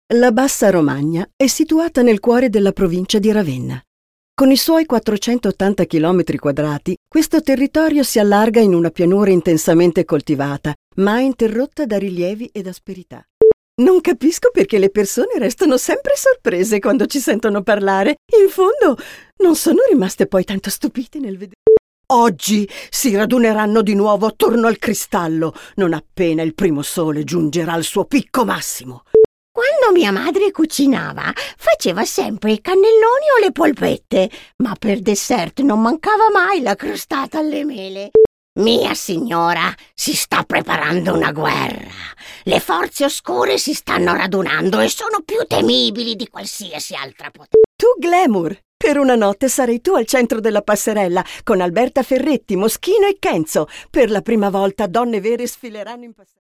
La Bassa Romagna è situata nel cuore della provincia di Ravenna. Con i suoi 480 km quadrati, questo territorio si allarga in una pianura intensamente coltivata, mai interrotta da rilievi ed asperità. Non capisco perché le persone restano sempre sorprese quando ci sentono parlare. In fondo, non sono rimaste poi tanto stupite nel vedere. Oggi si raduneranno di nuovo attorno al cristallo, non appena il primo sole giungerà al suo picco massimo. Quando mia madre cucinava, faceva sempre i cannelloni o le polpette, ma per dessert non mancava mai la crostata alle mele. Mia signora, si sta preparando una guerra. Le forze oscure si stanno radunando e sono più temibili di qualsiasi altra potenza. Tu, Glamour, per una notte sarai tu al centro della passerella, con Alberta Ferretti, Moschino e Kenzo. Per la prima volta donne vere sfileranno in passerella.